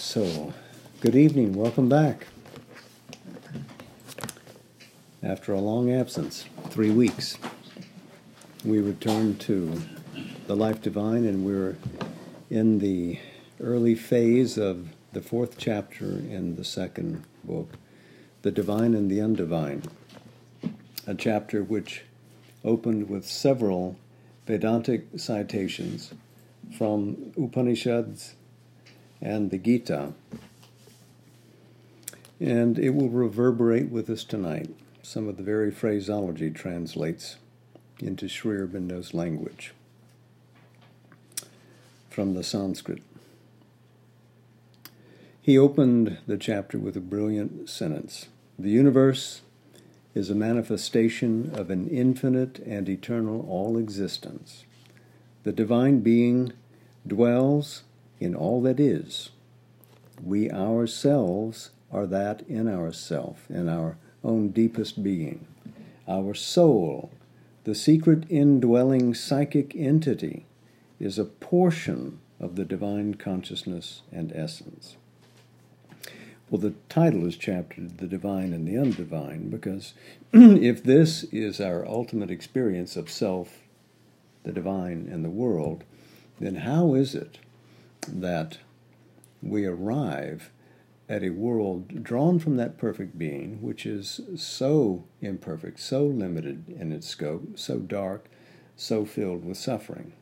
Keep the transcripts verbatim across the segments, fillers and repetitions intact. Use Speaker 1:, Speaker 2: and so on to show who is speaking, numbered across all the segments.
Speaker 1: So, good evening, welcome back. After a long absence, three weeks, we returned to the Life Divine, and we're in the early phase of the fourth chapter in the second book, The Divine and the Undivine, a chapter which opened with several Vedantic citations from Upanishads and the Gita, and it will reverberate with us tonight. Some of the very phraseology translates into Sri Aurobindo's language from the Sanskrit. He opened the chapter with a brilliant sentence. The universe is a manifestation of an infinite and eternal all-existence. The divine being dwells in all that is. We ourselves are that in ourself, in our own deepest being. Our soul, the secret indwelling psychic entity, is a portion of the divine consciousness and essence. Well, the title is chapter The Divine and the Undivine, because if this is our ultimate experience of self, the divine, and the world, then how is it that we arrive at a world drawn from that perfect being, which is so imperfect, so limited in its scope, so dark, so filled with suffering?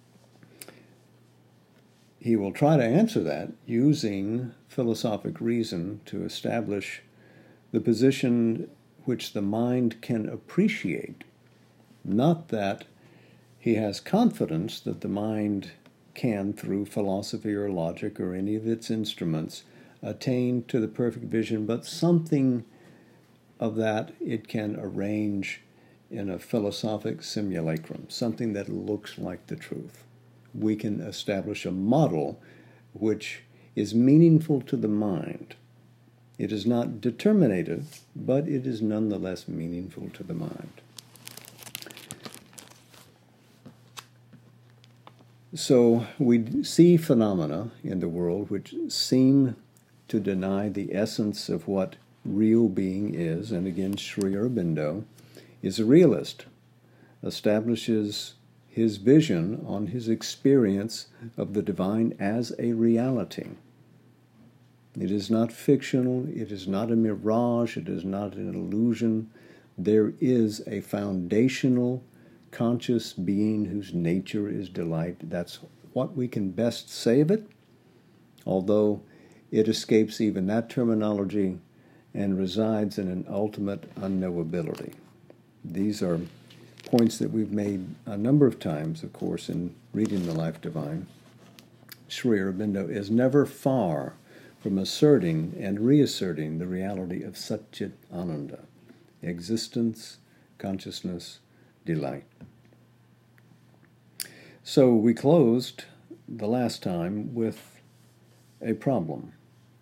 Speaker 1: He will try to answer that using philosophic reason to establish the position which the mind can appreciate, not that he has confidence that the mind can, through philosophy or logic or any of its instruments, attain to the perfect vision, but something of that it can arrange in a philosophic simulacrum, something that looks like the truth. We can establish a model which is meaningful to the mind. It is not determinative, but it is nonetheless meaningful to the mind. So we see phenomena in the world which seem to deny the essence of what real being is, and again, Sri Aurobindo is a realist, establishes his vision on his experience of the divine as a reality. It is not fictional, it is not a mirage, it is not an illusion. There is a foundational conscious being whose nature is delight. That's what we can best say of it, although it escapes even that terminology and resides in an ultimate unknowability. These are points that we've made a number of times, of course, in reading the Life Divine. Sri Aurobindo is never far from asserting and reasserting the reality of Satchit Ananda, existence, consciousness, delight. So we closed the last time with a problem,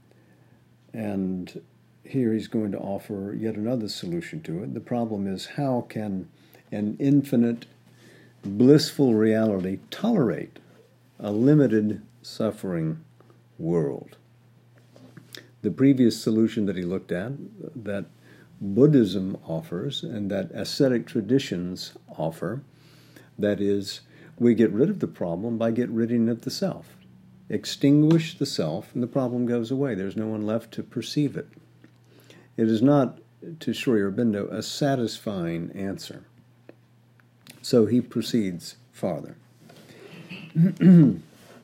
Speaker 1: and here he's going to offer yet another solution to it. The problem is, how can an infinite, blissful reality tolerate a limited, suffering world? The previous solution that he looked at, that Buddhism offers and that ascetic traditions offer, that is, we get rid of the problem by getting rid of the self. Extinguish the self and the problem goes away. There's no one left to perceive it. It is not, to Sri Aurobindo, a satisfying answer. So he proceeds farther. It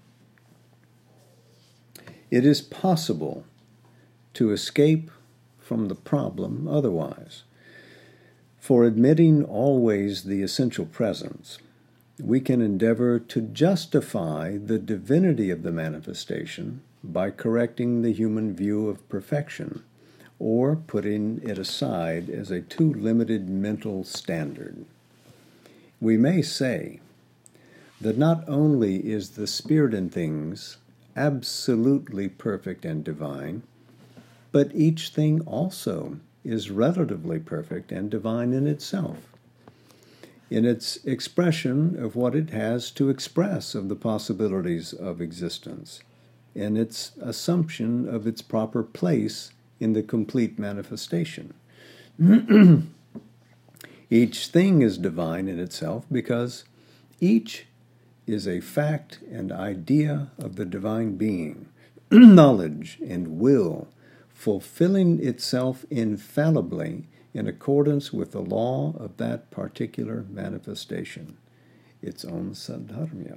Speaker 1: is possible to escape from the problem otherwise. For admitting always the essential presence, we can endeavor to justify the divinity of the manifestation by correcting the human view of perfection, or putting it aside as a too limited mental standard. We may say that not only is the spirit in things absolutely perfect and divine, but each thing also is relatively perfect and divine in itself, in its expression of what it has to express of the possibilities of existence. and its assumption of its proper place in the complete manifestation. Each thing is divine in itself because each is a fact and idea of the divine being, knowledge and will, fulfilling itself infallibly in accordance with the law of that particular manifestation, its own sadharmya.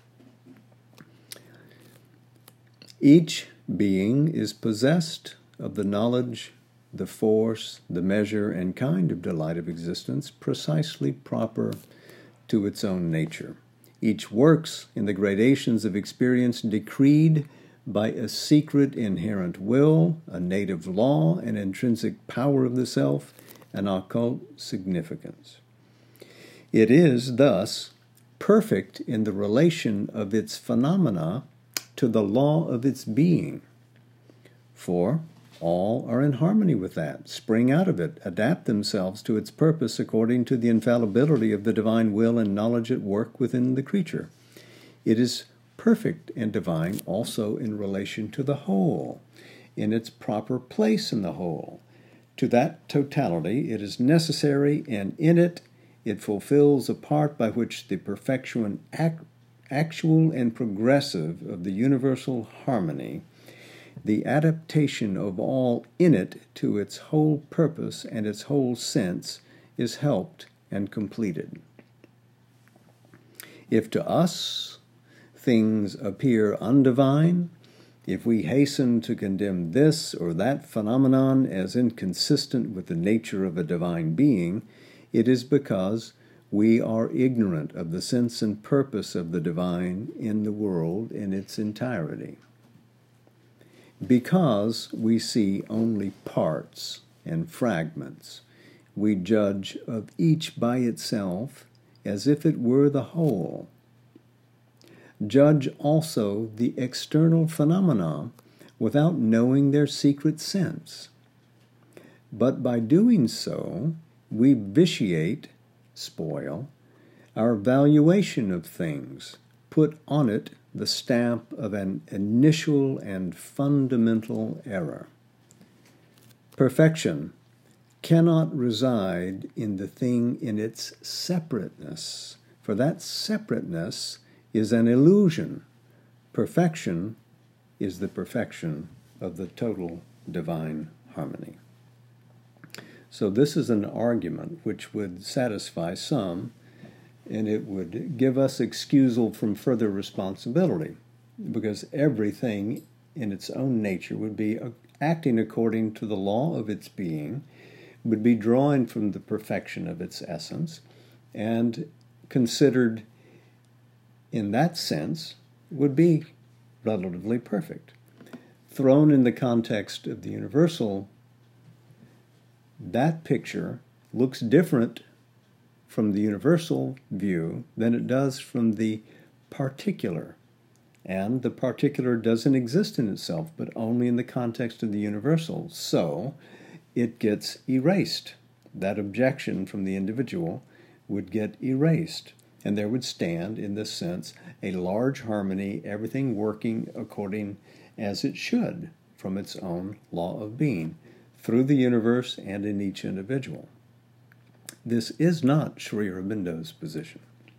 Speaker 1: Each being is possessed of the knowledge, the force, the measure, and kind of delight of existence precisely proper to its own nature. Each works in the gradations of experience decreed by a secret inherent will, a native law, an intrinsic power of the self, an occult significance. It is thus perfect in the relation of its phenomena to the law of its being, for all are in harmony with that, spring out of it, adapt themselves to its purpose according to the infallibility of the divine will and knowledge at work within the creature. It is perfect and divine also in relation to the whole, in its proper place in the whole. To that totality it is necessary, and in it it fulfills a part by which the perfection act, actual and progressive of the universal harmony, the adaptation of all in it to its whole purpose and its whole sense, is helped and completed. If to us things appear undivine, if we hasten to condemn this or that phenomenon as inconsistent with the nature of a divine being, it is because we are ignorant of the sense and purpose of the divine in the world in its entirety. Because we see only parts and fragments, we judge of each by itself as if it were the whole. Judge also the external phenomena without knowing their secret sense. But by doing so, we vitiate, spoil, our valuation of things, put on it the stamp of an initial and fundamental error. Perfection cannot reside in the thing in its separateness, for that separateness is an illusion. Perfection is the perfection of the total divine harmony. So this is an argument which would satisfy some, and it would give us excusal from further responsibility, because everything in its own nature would be acting according to the law of its being, would be drawing from the perfection of its essence, and considered in that sense would be relatively perfect. Thrown in the context of the universal, that picture looks different from the universal view than it does from the particular. And the particular doesn't exist in itself, but only in the context of the universal. So it gets erased. That objection from the individual would get erased. And there would stand, in this sense, a large harmony, everything working according as it should from its own law of being, through the universe and in each individual. This is not Sri Aurobindo's position.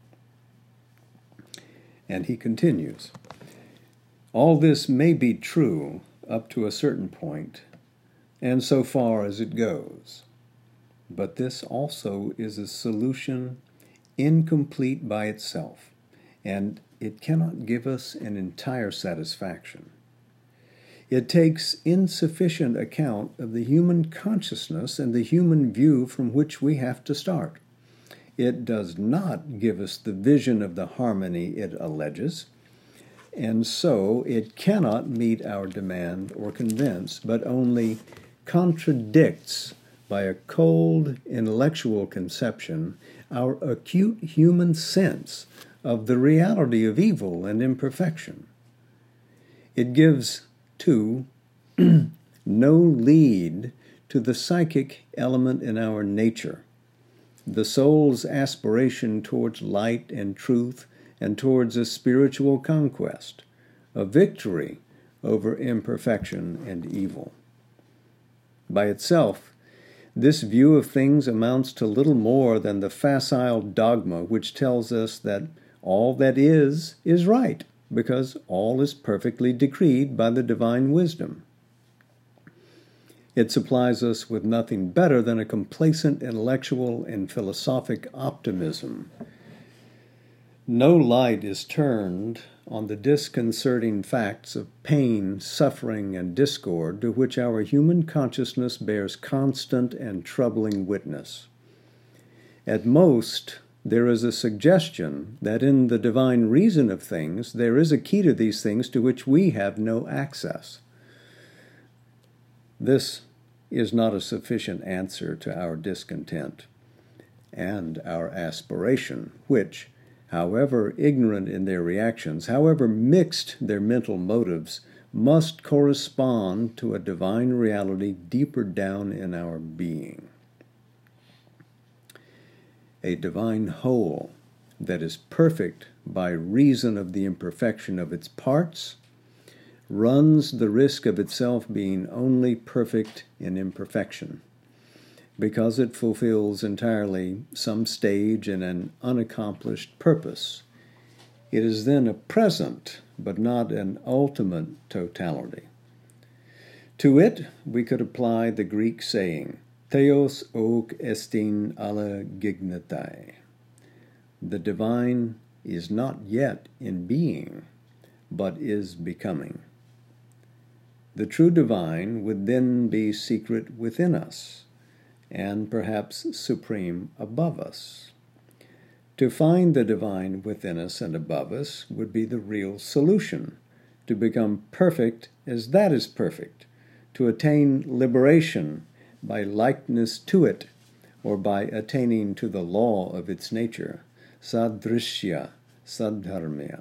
Speaker 1: And he continues, all this may be true up to a certain point, and so far as it goes. But this also is a solution incomplete by itself, and it cannot give us an entire satisfaction. It takes insufficient account of the human consciousness and the human view from which we have to start. It does not give us the vision of the harmony it alleges, and so it cannot meet our demand or convince, but only contradicts by a cold intellectual conception our acute human sense of the reality of evil and imperfection. It gives Two, no lead to the psychic element in our nature, the soul's aspiration towards light and truth and towards a spiritual conquest, a victory over imperfection and evil. By itself, this view of things amounts to little more than the facile dogma which tells us that all that is, is right, because all is perfectly decreed by the divine wisdom. It supplies us with nothing better than a complacent intellectual and philosophic optimism. No light is turned on the disconcerting facts of pain, suffering, and discord to which our human consciousness bears constant and troubling witness. At most, there is a suggestion that in the divine reason of things, there is a key to these things to which we have no access. This is not a sufficient answer to our discontent and our aspiration, which, however ignorant in their reactions, however mixed their mental motives, must correspond to a divine reality deeper down in our being. A divine whole that is perfect by reason of the imperfection of its parts runs the risk of itself being only perfect in imperfection, because it fulfills entirely some stage in an unaccomplished purpose. It is then a present, but not an ultimate totality. To it we could apply the Greek saying, Theos ok estin alla gignetai. The divine is not yet in being, but is becoming. The true divine would then be secret within us, and perhaps supreme above us. To find the divine within us and above us would be the real solution, to become perfect as that is perfect, to attain liberation by likeness to it, or by attaining to the law of its nature, sadrishya, sadharmya.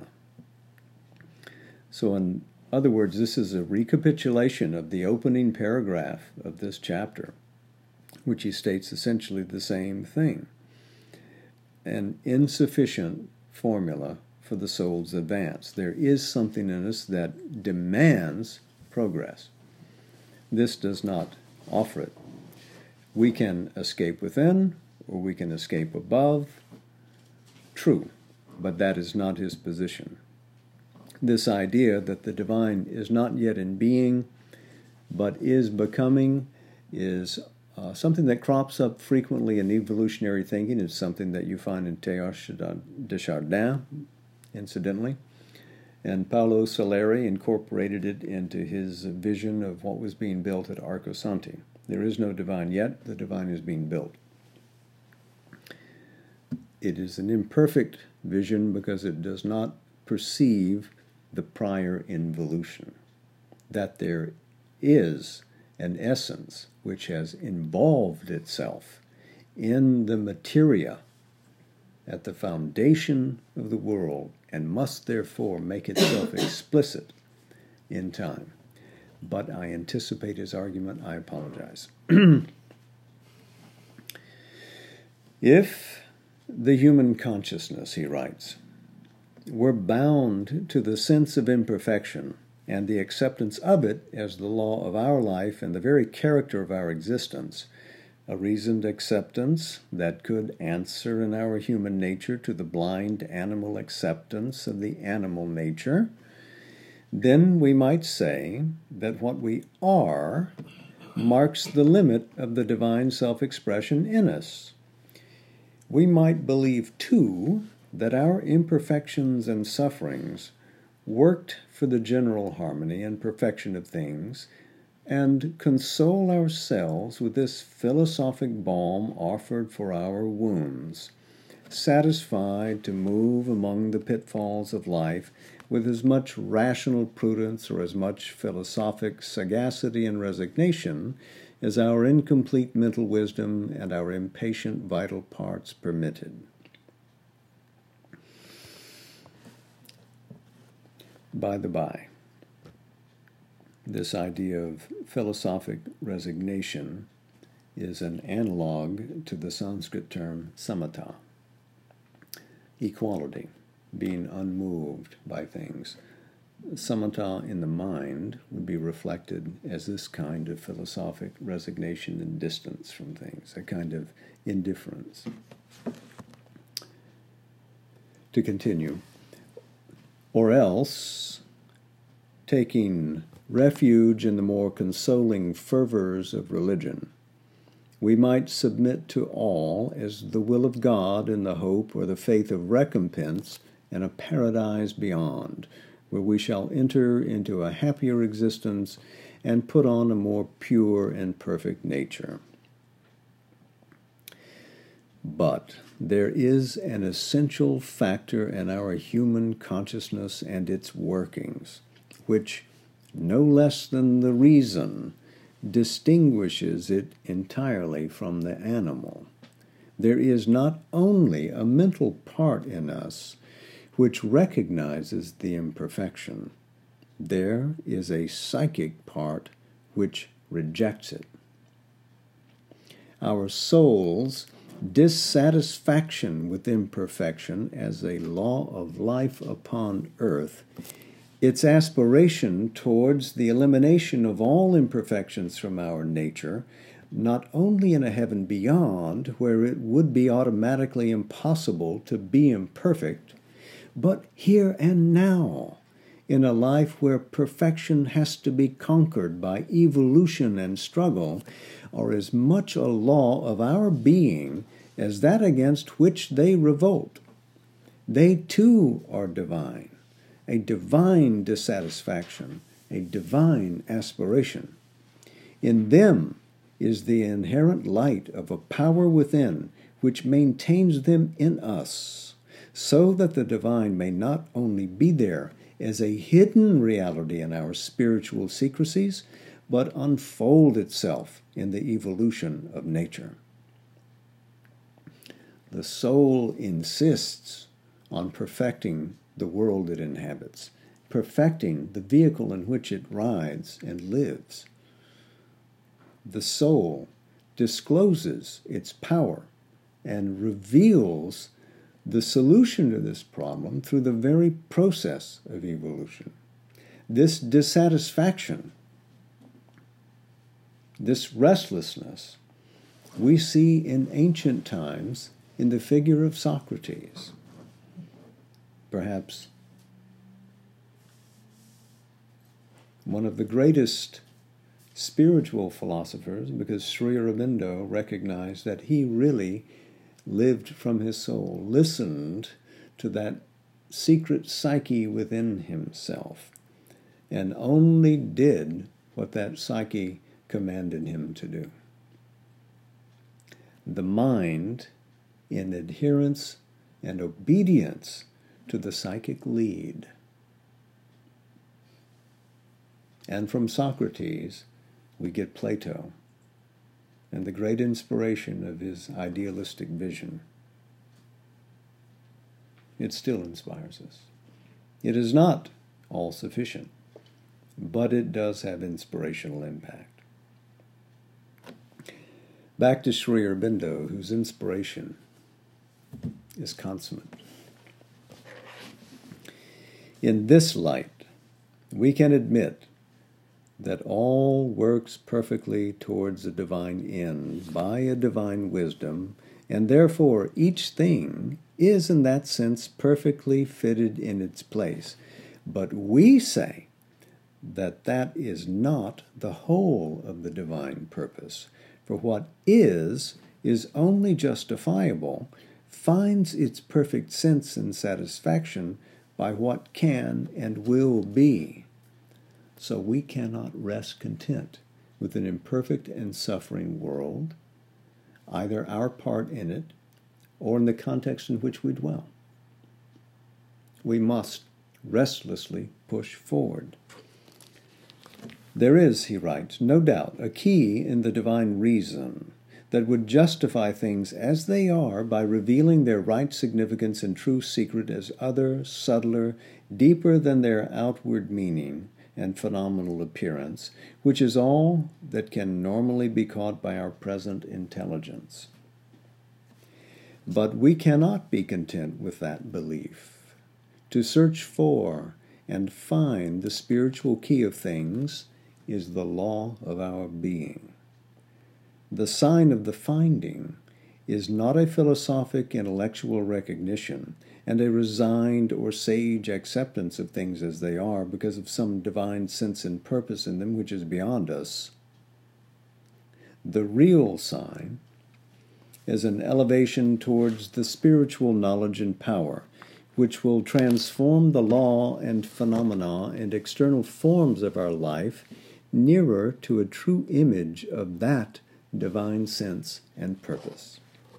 Speaker 1: So in other words, this is a recapitulation of the opening paragraph of this chapter, which he states essentially the same thing. An insufficient formula for the soul's advance. There is something in us that demands progress. This does not offer it. We can escape within, or we can escape above. True, but that is not his position. This idea that the divine is not yet in being, but is becoming, is uh, something that crops up frequently in evolutionary thinking. It's something that you find in Teilhard de Chardin, incidentally. And Paolo Soleri incorporated it into his vision of what was being built at Arcosanti. There is no divine yet, the divine is being built. It is an imperfect vision because it does not perceive the prior involution, that there is an essence which has involved itself in the materia at the foundation of the world and must therefore make itself explicit in time. But I anticipate his argument. I apologize. If the human consciousness, he writes, were bound to the sense of imperfection and the acceptance of it as the law of our life and the very character of our existence, a reasoned acceptance that could answer in our human nature to the blind animal acceptance of the animal nature, then we might say that what we are marks the limit of the divine self-expression in us. We might believe, too, that our imperfections and sufferings worked for the general harmony and perfection of things, and console ourselves with this philosophic balm offered for our wounds, satisfied to move among the pitfalls of life with as much rational prudence or as much philosophic sagacity and resignation as our incomplete mental wisdom and our impatient vital parts permitted. By the by, this idea of philosophic resignation is an analog to the Sanskrit term samatha, equality, being unmoved by things. samatha in the mind would be reflected as this kind of philosophic resignation and distance from things, a kind of indifference. To continue, or else, taking refuge in the more consoling fervors of religion, we might submit to all as the will of God in the hope or the faith of recompense and a paradise beyond, where we shall enter into a happier existence and put on a more pure and perfect nature. But there is an essential factor in our human consciousness and its workings, which, no less than the reason, distinguishes it entirely from the animal. There is not only a mental part in us which recognizes the imperfection, there is a psychic part which rejects it. Our soul's dissatisfaction with imperfection as a law of life upon earth, its aspiration towards the elimination of all imperfections from our nature, not only in a heaven beyond, where it would be automatically impossible to be imperfect, but here and now, in a life where perfection has to be conquered by evolution and struggle, are as much a law of our being as that against which they revolt. They too are divine, a divine dissatisfaction, a divine aspiration. In them is the inherent light of a power within which maintains them in us, so that the divine may not only be there as a hidden reality in our spiritual secrecies, but unfold itself in the evolution of nature. The soul insists on perfecting the world it inhabits, perfecting the vehicle in which it rides and lives. The soul discloses its power and reveals the solution to this problem through the very process of evolution. This dissatisfaction, this restlessness, we see in ancient times in the figure of Socrates. Perhaps one of the greatest spiritual philosophers, because Sri Aurobindo recognized that he really lived from his soul, listened to that secret psyche within himself, and only did what that psyche commanded him to do. The mind, in adherence and obedience to the psychic lead. And from Socrates, we get Plato and the great inspiration of his idealistic vision. It still inspires us. It is not all sufficient, but it does have inspirational impact. Back to Sri Aurobindo, whose inspiration is consummate. In this light, we can admit that all works perfectly towards a divine end by a divine wisdom, and therefore each thing is in that sense perfectly fitted in its place. But we say that that is not the whole of the divine purpose, for what is, is only justifiable, finds its perfect sense and satisfaction by what can and will be. So we cannot rest content with an imperfect and suffering world, either our part in it or in the context in which we dwell. We must restlessly push forward. There is, he writes, no doubt a key in the divine reason that would justify things as they are by revealing their right significance and true secret as other, subtler, deeper than their outward meaning and phenomenal appearance, which is all that can normally be caught by our present intelligence. But we cannot be content with that belief. To search for and find the spiritual key of things is the law of our being. The sign of the finding is not a philosophic intellectual recognition and a resigned or sage acceptance of things as they are because of some divine sense and purpose in them which is beyond us. The real sign is an elevation towards the spiritual knowledge and power which will transform the law and phenomena and external forms of our life nearer to a true image of that divine sense and purpose.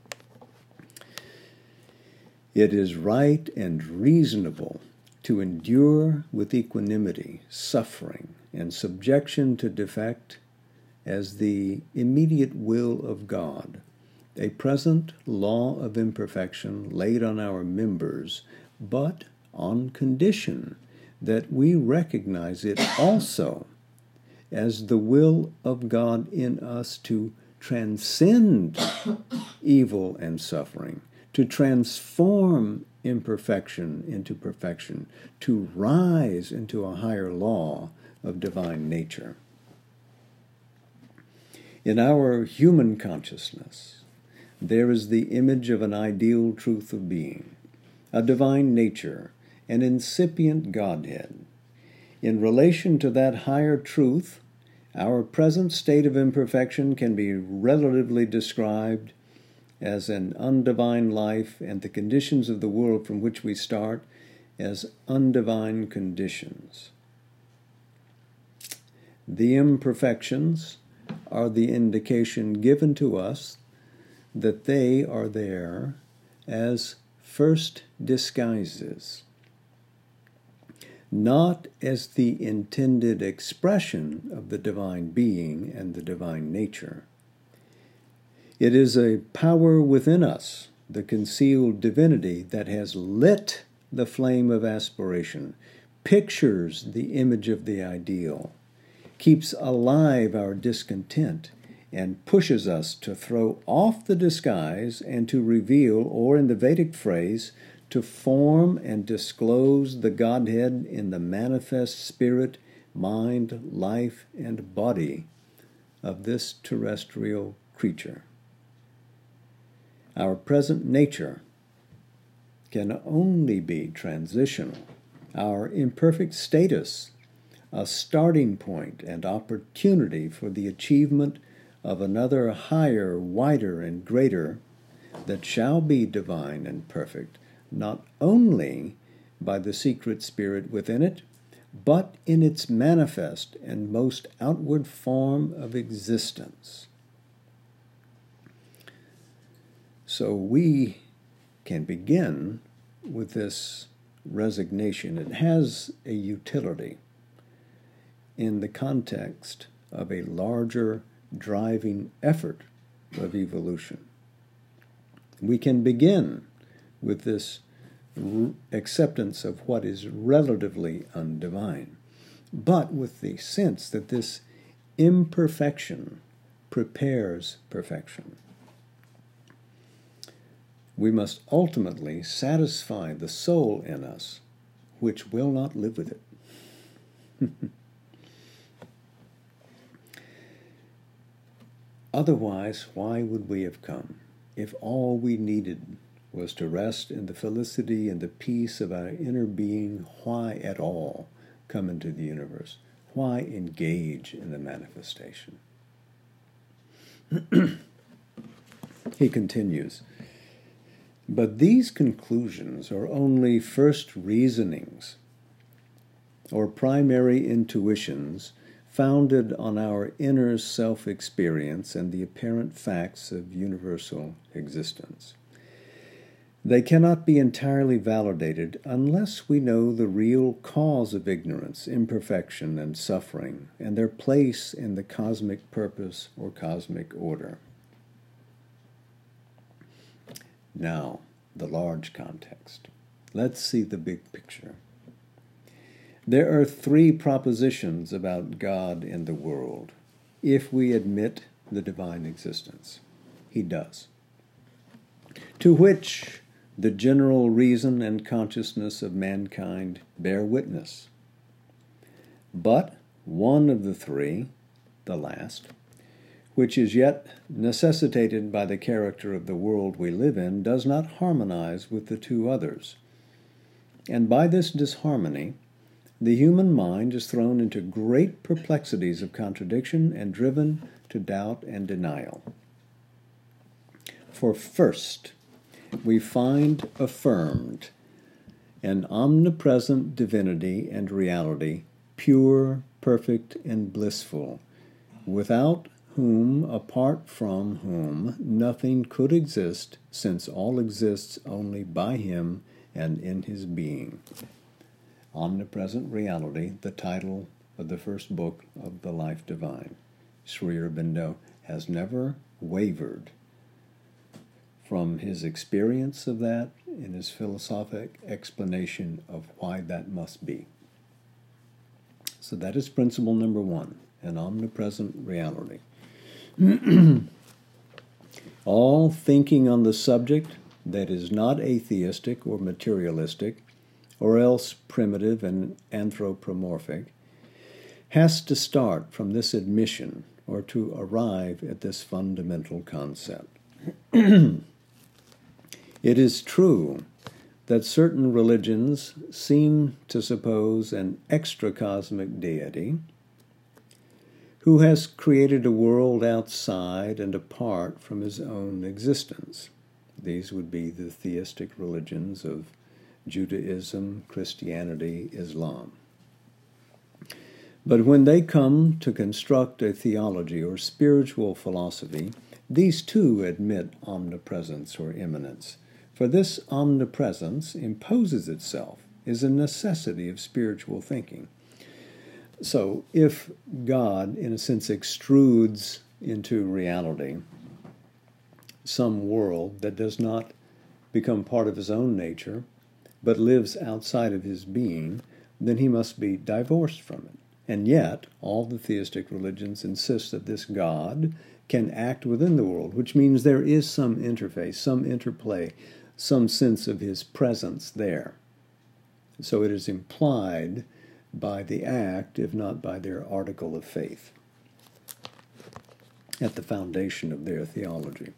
Speaker 1: It is right and reasonable to endure with equanimity suffering and subjection to defect as the immediate will of God, a present law of imperfection laid on our members, but on condition that we recognize it also as the will of God in us to transcend evil and suffering, to transform imperfection into perfection, to rise into a higher law of divine nature. In our human consciousness, there is the image of an ideal truth of being, a divine nature, an incipient Godhead. In relation to that higher truth, our present state of imperfection can be relatively described as an undivine life, and the conditions of the world from which we start as undivine conditions. The imperfections are the indication given to us that they are there as first disguises, not as the intended expression of the divine being and the divine nature. It is a power within us, the concealed divinity, that has lit the flame of aspiration, pictures the image of the ideal, keeps alive our discontent, and pushes us to throw off the disguise and to reveal, or in the Vedic phrase, to form and disclose the Godhead in the manifest spirit, mind, life, and body of this terrestrial creature. Our present nature can only be transitional, our imperfect status a starting point and opportunity for the achievement of another higher, wider, and greater that shall be divine and perfect, not only by the secret spirit within it, but in its manifest and most outward form of existence. So we can begin with this resignation. It has a utility in the context of a larger driving effort of evolution. We can begin with this r- acceptance of what is relatively undivine, but with the sense that this imperfection prepares perfection. We must ultimately satisfy the soul in us, which will not live with it. Otherwise, why would we have come? If all we needed was to rest in the felicity and the peace of our inner being, why at all come into the universe? Why engage in the manifestation? He continues, but these conclusions are only first reasonings or primary intuitions founded on our inner self-experience and the apparent facts of universal existence. They cannot be entirely validated unless we know the real cause of ignorance, imperfection, and suffering, and their place in the cosmic purpose or cosmic order. Now, the large context. Let's see the big picture. There are three propositions about God in the world, if we admit the divine existence. He does. To which the general reason and consciousness of mankind bear witness, But one of the three, the last, which is yet necessitated by the character of the world we live in, does not harmonize with the two others. And by this disharmony, the human mind is thrown into great perplexities of contradiction and driven to doubt and denial. For first, we find affirmed an omnipresent divinity and reality, pure, perfect, and blissful, without whom, apart from whom, nothing could exist, since all exists only by him and in his being. Omnipresent Reality, the title of the first book of the Life Divine. Sri Aurobindo has never wavered from his experience of that in his philosophic explanation of why that must be. So that is principle number one, an omnipresent reality. All thinking on the subject that is not atheistic or materialistic, or else primitive and anthropomorphic, has to start from this admission or to arrive at this fundamental concept. It is true that certain religions seem to suppose an extra-cosmic deity who has created a world outside and apart from his own existence. These would be the theistic religions of Judaism, Christianity, Islam. But when they come to construct a theology or spiritual philosophy, these too admit omnipresence or immanence. For this omnipresence imposes itself, is a necessity of spiritual thinking. So if God, in a sense, extrudes into reality some world that does not become part of his own nature, but lives outside of his being, then he must be divorced from it. And yet, all the theistic religions insist that this God can act within the world, which means there is some interface, some interplay, some sense of his presence there. So it is implied by the act, if not by their article of faith, at the foundation of their theology.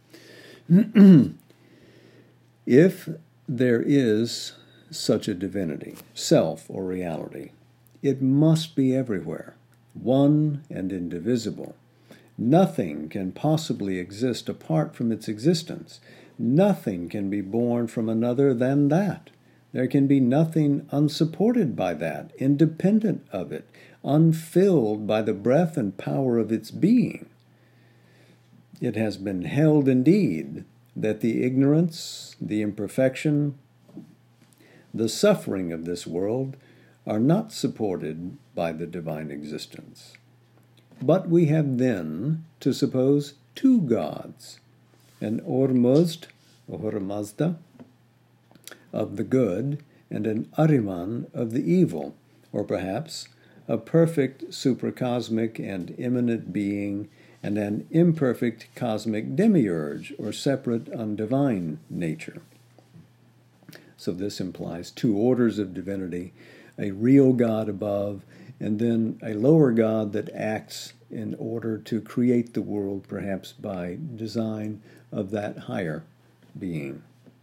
Speaker 1: If there is such a divinity, self or reality, it must be everywhere, one and indivisible. Nothing can possibly exist apart from its existence. Nothing can be born from another than that. There can be nothing unsupported by that, independent of it, unfilled by the breath and power of its being. It has been held indeed that the ignorance, the imperfection, the suffering of this world are not supported by the divine existence. But we have then to suppose two gods, an Ormuzd, or Mazda, of the good, and an Ahriman of the evil, or perhaps a perfect supracosmic and immanent being and an imperfect cosmic demiurge, or separate undivine nature. So this implies two orders of divinity, a real God above, and then a lower God that acts in order to create the world, perhaps by design of that higher being.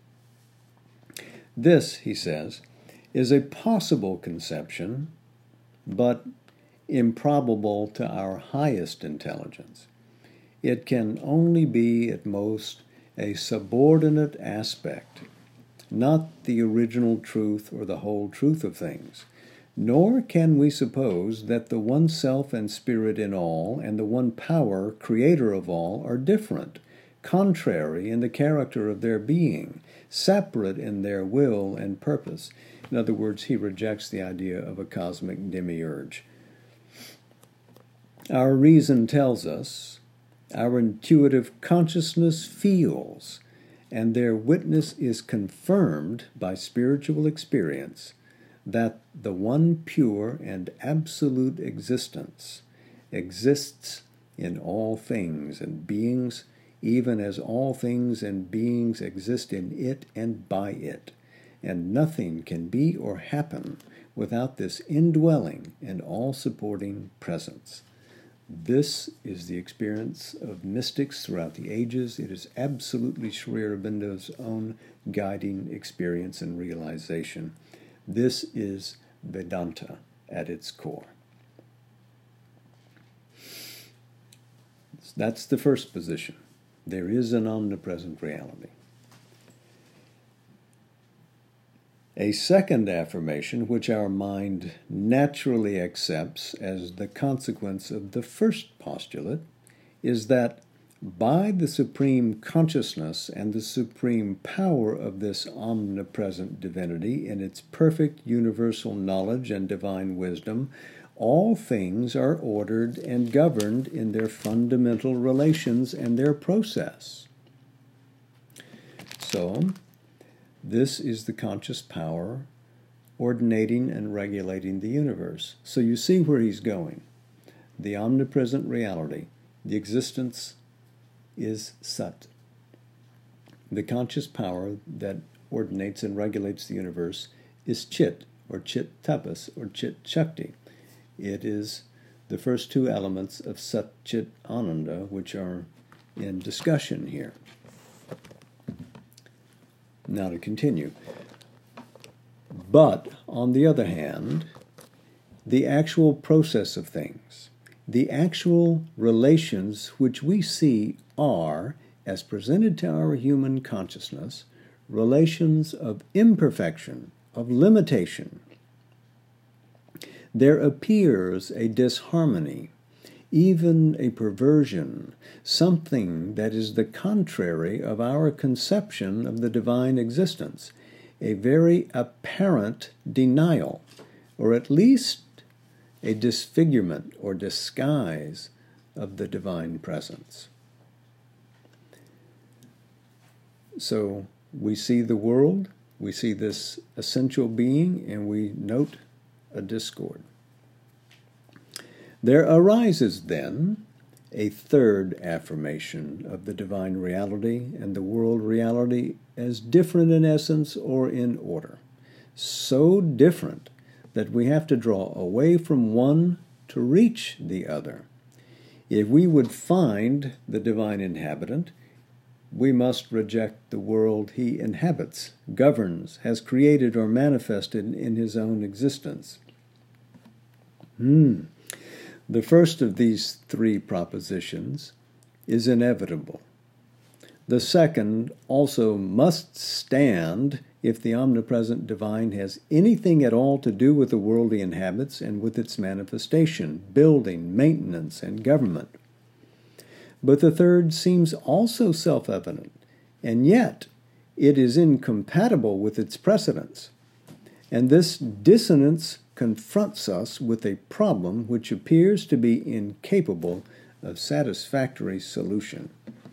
Speaker 1: This, he says, is a possible conception, but improbable to our highest intelligence. It can only be, at most, a subordinate aspect, not the original truth or the whole truth of things. Nor can we suppose that the one self and spirit in all and the one power, creator of all, are different, contrary in the character of their being, separate in their will and purpose. In other words, he rejects the idea of a cosmic demiurge. Our reason tells us, our intuitive consciousness feels, and their witness is confirmed by spiritual experience, that the one pure and absolute existence exists in all things and beings, even as all things and beings exist in it and by it, and nothing can be or happen without this indwelling and all-supporting presence. This is the experience of mystics throughout the ages. It is absolutely Sri Aurobindo's own guiding experience and realization. This is Vedanta at its core. That's the first position. There is an omnipresent reality. A second affirmation, which our mind naturally accepts as the consequence of the first postulate, is that by the supreme consciousness and the supreme power of this omnipresent divinity in its perfect universal knowledge and divine wisdom, all things are ordered and governed in their fundamental relations and their process. So, this is the conscious power ordinating and regulating the universe. So you see where he's going. The omnipresent reality, the existence is Sat. The conscious power that ordinates and regulates the universe is Chit, or Chit Tapas, or Chit Shakti. It is the first two elements of Sat Chit Ananda, which are in discussion here. Now to continue. But, on the other hand, the actual process of things, the actual relations which we see are, as presented to our human consciousness, relations of imperfection, of limitation. There appears a disharmony, even a perversion, something that is the contrary of our conception of the divine existence, a very apparent denial, or at least a disfigurement or disguise of the divine presence. So we see the world, we see this essential being, and we note a discord. There arises then a third affirmation of the divine reality and the world reality as different in essence or in order. So different that we have to draw away from one to reach the other. If we would find the divine inhabitant, we must reject the world he inhabits, governs, has created or manifested in his own existence. Hmm. The first of these three propositions is inevitable. The second also must stand if the omnipresent divine has anything at all to do with the world he inhabits and with its manifestation, building, maintenance, and government. But the third seems also self-evident, and yet it is incompatible with its precedents. And this dissonance confronts us with a problem which appears to be incapable of satisfactory solution.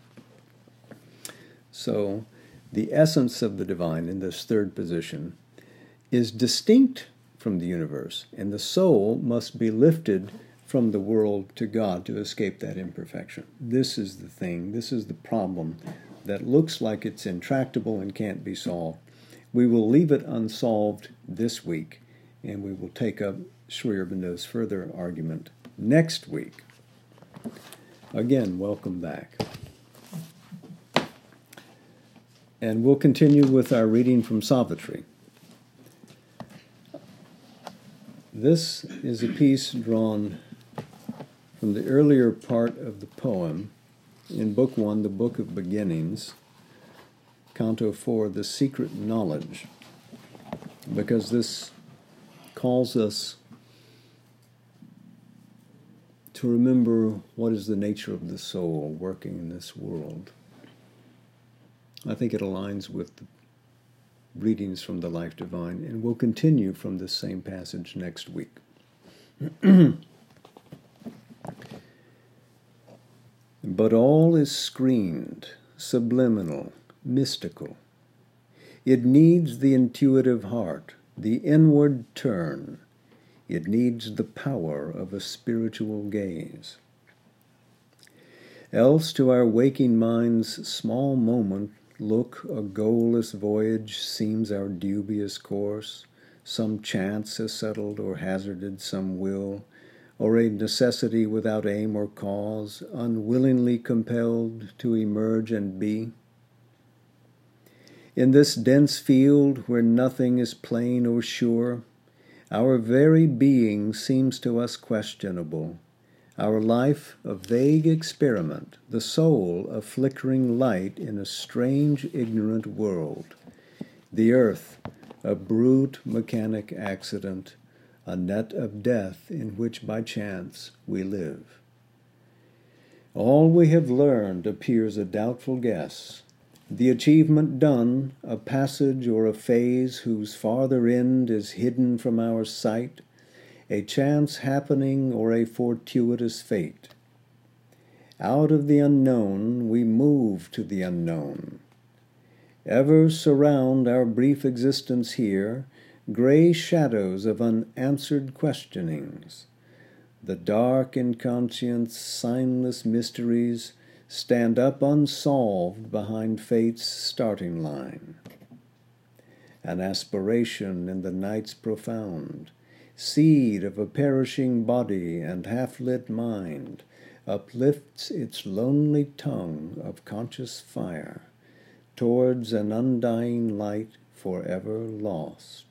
Speaker 1: So, the essence of the divine in this third position is distinct from the universe, and the soul must be lifted from the world to God to escape that imperfection. This is the thing, this is the problem that looks like it's intractable and can't be solved. We will leave it unsolved this week, and we will take up Sri Aurobindo's further argument next week. Again, welcome back. And we'll continue with our reading from Savitri. This is a piece drawn from the earlier part of the poem in Book One, the Book of Beginnings, Canto Four, The Secret Knowledge, because this calls us to remember what is the nature of the soul working in this world. I think it aligns with the readings from the Life Divine, and we'll continue from this same passage next week. But all is screened, subliminal, mystical. It needs the intuitive heart, the inward turn. It needs the power of a spiritual gaze. Else to our waking mind's small moment look a goalless voyage seems our dubious course, some chance has settled or hazarded some will, or a necessity without aim or cause, unwillingly compelled to emerge and be? In this dense field where nothing is plain or sure, our very being seems to us questionable, our life a vague experiment, the soul a flickering light in a strange, ignorant world, the earth a brute mechanic accident, a net of death in which by chance we live. All we have learned appears a doubtful guess, the achievement done, a passage or a phase whose farther end is hidden from our sight, a chance happening or a fortuitous fate. Out of the unknown we move to the unknown. Ever surround our brief existence here gray shadows of unanswered questionings. The dark inconscience, signless mysteries stand up unsolved behind fate's starting line. An aspiration in the night's profound, seed of a perishing body and half-lit mind, uplifts its lonely tongue of conscious fire towards an undying light forever lost.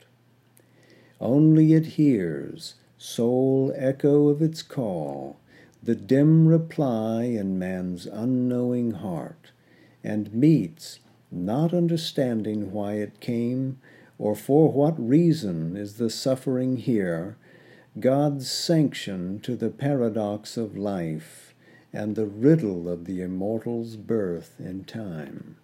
Speaker 1: Only it hears, sole echo of its call, the dim reply in man's unknowing heart, and meets, not understanding why it came, or for what reason is the suffering here, God's sanction to the paradox of life, and the riddle of the immortal's birth in time.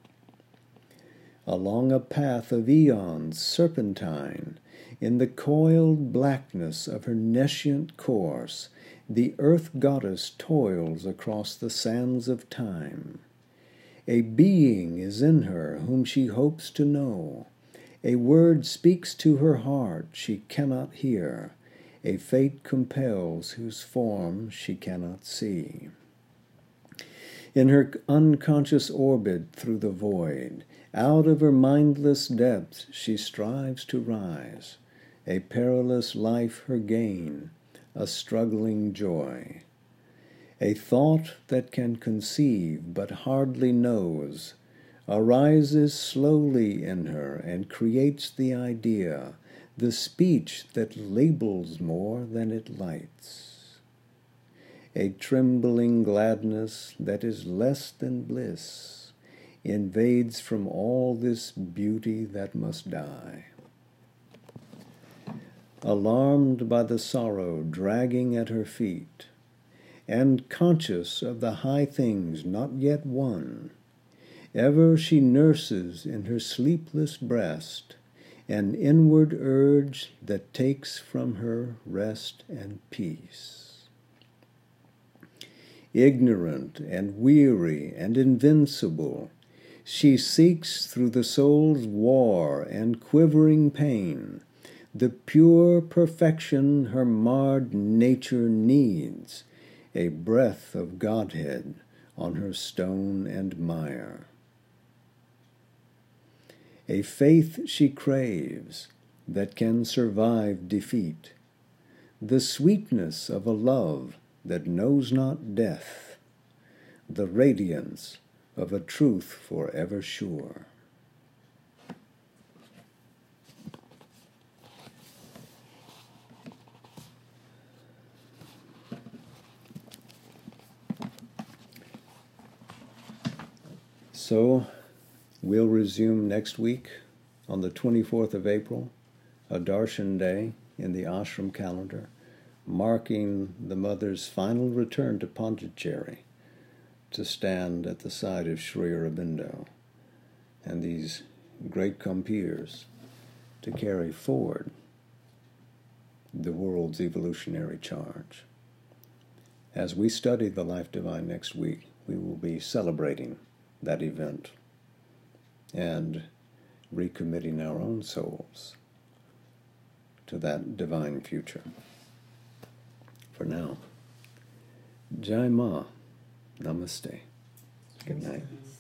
Speaker 1: Along a path of eons serpentine, in the coiled blackness of her nescient course, the earth goddess toils across the sands of time. A being is in her whom she hopes to know. A word speaks to her heart she cannot hear. A fate compels whose form she cannot see. In her unconscious orbit through the void, out of her mindless depths she strives to rise. A perilous life her gain, a struggling joy. A thought that can conceive but hardly knows arises slowly in her and creates the idea, the speech that labels more than it lights. A trembling gladness that is less than bliss invades from all this beauty that must die. Alarmed by the sorrow dragging at her feet, and conscious of the high things not yet won, ever she nurses in her sleepless breast an inward urge that takes from her rest and peace. Ignorant and weary and invincible, she seeks through the soul's war and quivering pain the pure perfection her marred nature needs, a breath of Godhead on her stone and mire. A faith she craves that can survive defeat, the sweetness of a love that knows not death, the radiance of a truth forever sure. So, we'll resume next week on the twenty-fourth of April, a Darshan day in the ashram calendar, marking the mother's final return to Pondicherry to stand at the side of Sri Aurobindo and these great compeers to carry forward the world's evolutionary charge. As we study the Life Divine next week, we will be celebrating that event and recommitting our own souls to that divine future. For now, Jai Ma, Namaste. Good night.